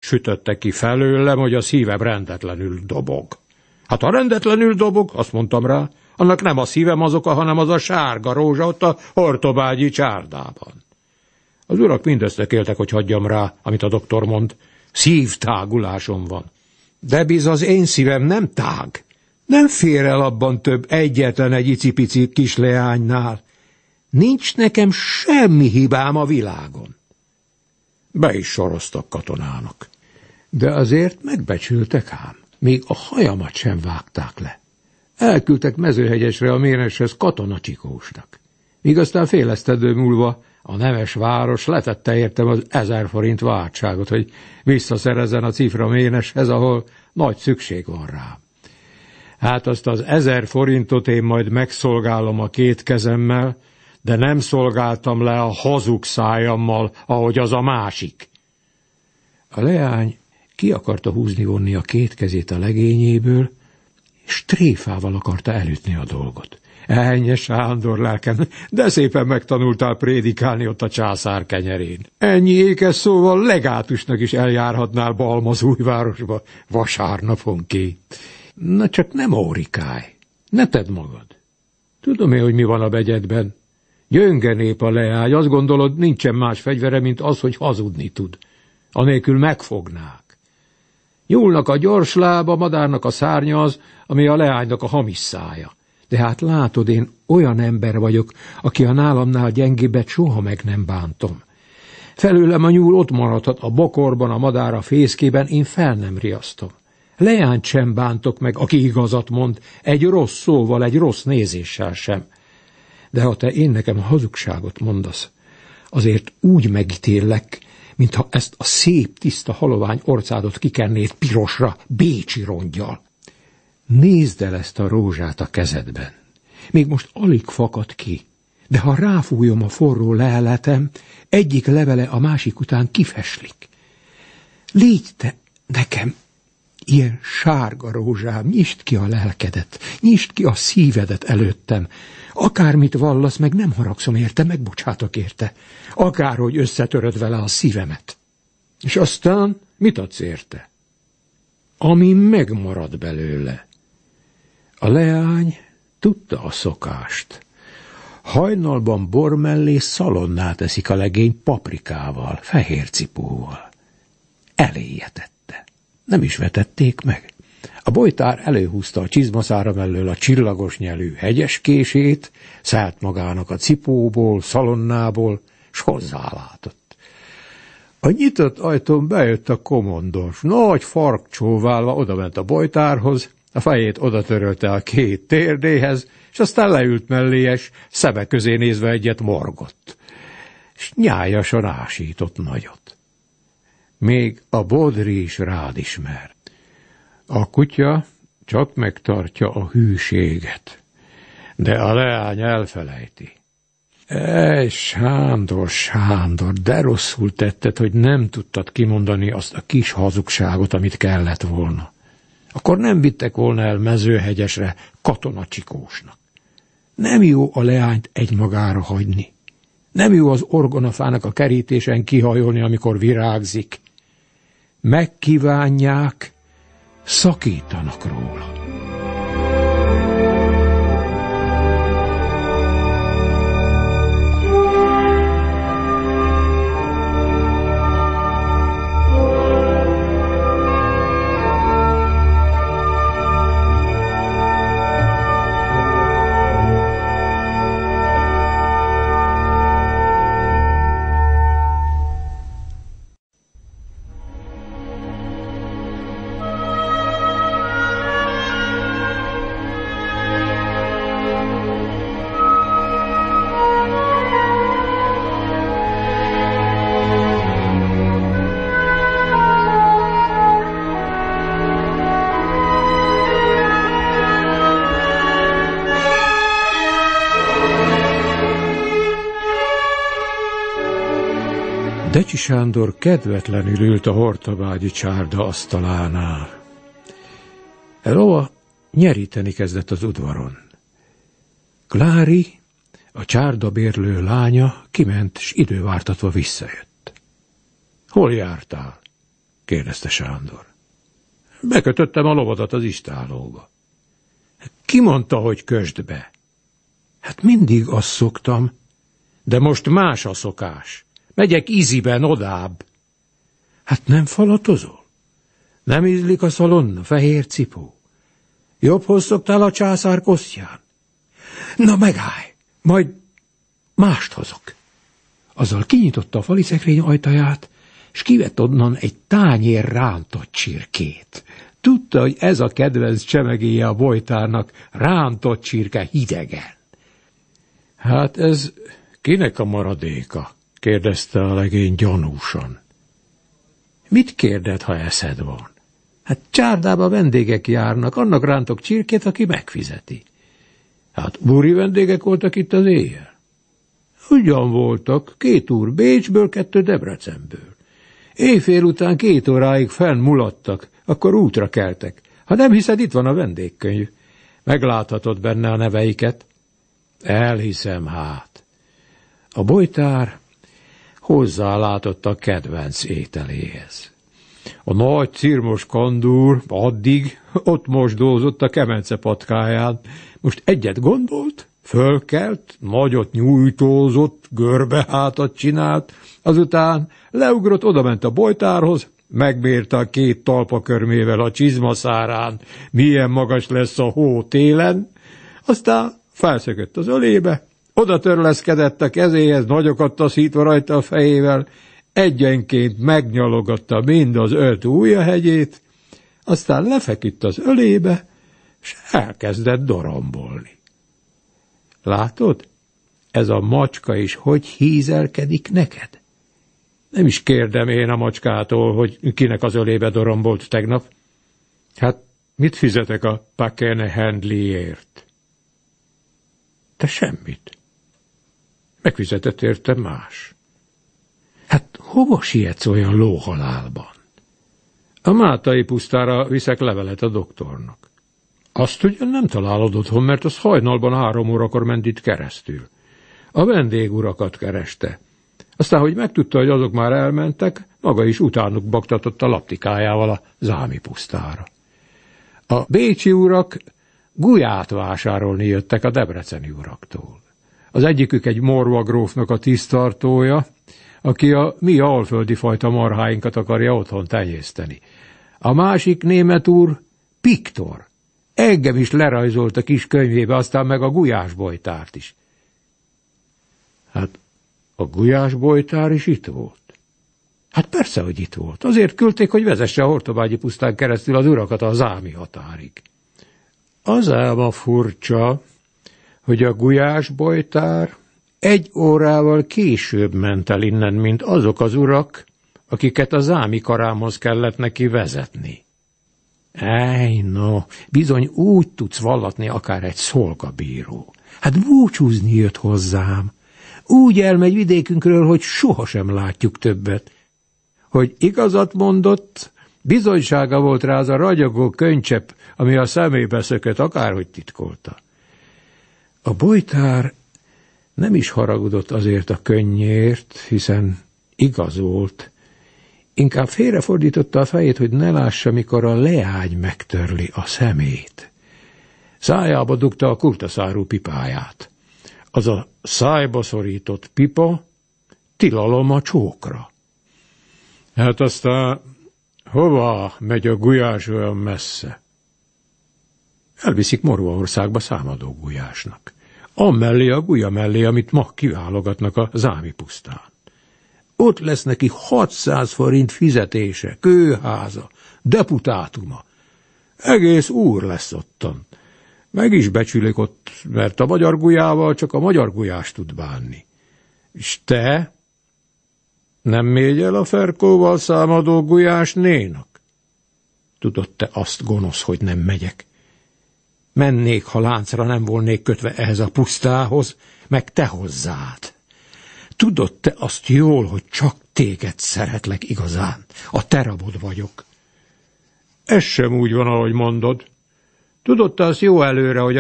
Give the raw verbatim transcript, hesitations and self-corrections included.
sütötte ki felőlem, hogy a szívem rendetlenül dobog. Hát ha rendetlenül dobog, azt mondtam rá, annak nem a szívem az oka, hanem az a sárga rózsa ott a Hortobágyi csárdában. Az urak mindezt éltek, hogy hagyjam rá, amit a doktor mond. Szívtágulásom van. De biz az én szívem nem tág. Nem fér el abban több egyetlen egy icipici kis leánynál. Nincs nekem semmi hibám a világon. Be is soroztak katonának. De azért megbecsültek ám. Még a hajamat sem vágták le. Elküldtek Mezőhegyesre a Méneshez katonacsikósnak. Míg aztán fél esztendő múlva a neves város letette értem az ezer forint váltságot, hogy visszaszerezzen a Cifra Méneshez, ahol nagy szükség van rá. Hát azt az ezer forintot én majd megszolgálom a két kezemmel, de nem szolgáltam le a hazug szájammal, ahogy az a másik. A leány ki akarta húzni-vonni a két kezét a legényéből, és tréfával akarta elütni a dolgot. Ennyi Sándor lelkem, de szépen megtanultál prédikálni ott a császár kenyerén. Ennyi ékes szóval legátusnak is eljárhatnál Balmazújvárosba vasárnaponként. Na csak nem órikálj, ne tedd magad. Tudom én, hogy mi van a begyedben. Gyönge nép a leány, azt gondolod, nincsen más fegyvere, mint az, hogy hazudni tud. Anélkül megfognák. Nyúlnak a gyors lába, madárnak a szárnya az, ami a leánynak a hamis szája. De hát látod, én olyan ember vagyok, aki a nálamnál gyengébbet soha meg nem bántom. Felőlem a nyúl ott maradhat a bokorban, a madár a fészkében, én fel nem riasztom. Leányt sem bántok meg, aki igazat mond, egy rossz szóval, egy rossz nézéssel sem. De ha te én nekem a hazugságot mondasz, azért úgy megítéllek, mintha ezt a szép, tiszta halovány orcádot kikennéd pirosra, bécsi rongyal. Nézd el ezt a rózsát a kezedben. Még most alig fakad ki, de ha ráfújom a forró leheletem, egyik levele a másik után kifeslik. Légy te nekem ilyen sárga rózsám, nyisd ki a lelkedet, nyisd ki a szívedet előttem. Akármit vallasz, meg nem haragszom érte, megbocsátok érte. Akárhogy összetöröd vele a szívemet. És aztán mit adsz érte? Ami megmarad belőle. A leány tudta a szokást. Hajnalban bor mellé szalonnát teszik a legény paprikával, fehér cipóval. Eléje tette. Nem is vetették meg. A bojtár előhúzta a csizmaszára mellől a csillagos nyelű hegyes kését, szállt magának a cipóból, szalonnából, s hozzálátott. A nyitott ajtón bejött a komondos, nagy fark csóválva odament a bojtárhoz, a fejét odatörölte a két térdéhez, és aztán leült melléjes, szeme közé nézve egyet morgott, s nyájasan ásított nagyot. Még a bodri is rád ismer. A kutya csak megtartja a hűséget, de a leány elfelejti. Ej, Sándor, Sándor, de rosszul tetted, hogy nem tudtad kimondani azt a kis hazugságot, amit kellett volna. Akkor nem vittek volna el Mezőhegyesre katonacsikósnak. Nem jó a leányt egymagára hagyni. Nem jó az orgonafának a kerítésen kihajolni, amikor virágzik. Megkívánják, szakítanak róla. Decsi Sándor kedvetlenül ült a Hortobágyi csárda asztalánál. Elova nyeríteni kezdett az udvaron. Klári, a csárdabérlő lánya kiment, s idővártatva visszajött. Hol jártál? kérdezte Sándor. Bekötöttem a lovadat az istállóba. Ki mondta, hogy kösd be? Hát mindig azt szoktam, de most más a szokás. Megyek iziben odább. Hát nem falatozol? Nem ízlik a szalonna, fehér cipó? Jobbhoz szoktál a császár kosztján? Na megállj, majd mást hozok. Azzal kinyitotta a fali szekrény ajtaját, s kivett onnan egy tányér rántott csirkét. Tudta, hogy ez a kedvenc csemegéje a Bojtárnak, rántott csirke hidegen. Hát ez kinek a maradéka? Kérdezte a legény gyanúsan. Mit kérded, ha eszed van? Hát csárdába vendégek járnak, annak rántok csirkét, aki megfizeti. Hát búri vendégek voltak itt az éjjel? Ugyan voltak, két úr Bécsből, kettő Debrecenből. Éjfél után két óráig fenn mulattak, akkor útra keltek. Ha nem hiszed, itt van a vendégkönyv. Megláthatod benne a neveiket. Elhiszem hát. A Bojtár hozzálátott a kedvenc ételéhez. A nagy cirmos kandúr addig ott mosdózott a kemence patkáján. Most egyet gondolt, fölkelt, nagyot nyújtózott, görbehátat csinált, azután leugrott, odament a Bojtárhoz, megmérte a két talpakörmével a csizmaszárán, milyen magas lesz a hó télen, aztán felszökött az ölébe, oda törleszkedett a kezéhez, nagyokat taszítva rajta a fejével, egyenként megnyalogatta mind az öt ujjahegyét, aztán lefeküdt az ölébe, s elkezdett dorombolni. Látod? Ez a macska is hogy hízelkedik neked? Nem is kérdem én a macskától, hogy kinek az ölébe dorombolt tegnap. Hát mit fizetek a Pakene Handliért? Te semmit. Megfizetett érte más. Hát hova sietsz olyan lóhalálban? A Mátai pusztára viszek levelet a doktornak. Azt ugyan nem találod otthon, mert az hajnalban három órakor ment itt keresztül. A vendégurakat kereste. Aztán, hogy megtudta, hogy azok már elmentek, maga is utánuk baktatott a laptikájával a zámi pusztára. A bécsi urak gulyát vásárolni jöttek a debreceni uraktól. Az egyikük egy morva grófnak a tisztartója, aki a mi alföldi fajta marháinkat akarja otthon tenyészteni. A másik német úr Piktor. Engem is lerajzolt a kis könyvébe, aztán meg a gulyásbojtárt is. Hát a gulyásbojtár is itt volt. Hát persze, hogy itt volt. Azért küldték, hogy vezesse a Hortobágyi pusztán keresztül az urakat a zámi határig. Az ám a furcsa, hogy a gulyásbojtár egy órával később ment el innen, mint azok az urak, akiket a zámi karámhoz kellett neki vezetni. Ej, no, bizony úgy tudsz vallatni akár egy szolgabíró. Hát búcsúzni jött hozzám. Úgy elmegy vidékünkről, hogy sohasem látjuk többet. Hogy igazat mondott, bizonysága volt rá az a ragyogó könycsepp, ami a szemébe szökött, akárhogy titkolta. A Bojtár nem is haragudott azért a könnyért, hiszen igaz volt. Inkább félrefordította a fejét, hogy ne lássa, mikor a leágy megtörli a szemét. Szájába dugta a kurtaszárú pipáját. Az a szájba szorított pipa tilalom a csókra. Hát aztán hova megy a gulyás olyan messze? Elviszik Morvaországba számadó gulyásnak. Amellé a gulya mellé, amit ma kiválogatnak a zámi pusztán. Ott lesz neki hatszáz forint fizetése, kőháza, deputátuma. Egész úr lesz ottan. Meg is becsülik ott, mert a magyar gulyával csak a magyar gulyás tud bánni. És te nem mégy el a Ferkóval számadó gulyás nénak? Tudod te azt, gonosz, hogy nem megyek. Mennék, ha láncra nem volnék kötve ehhez a pusztához, meg te hozzád. Tudod te azt jól, hogy csak téged szeretlek igazán. A te rabod vagyok. Ez sem úgy van, ahogy mondod. Tudod te azt jó előre, hogy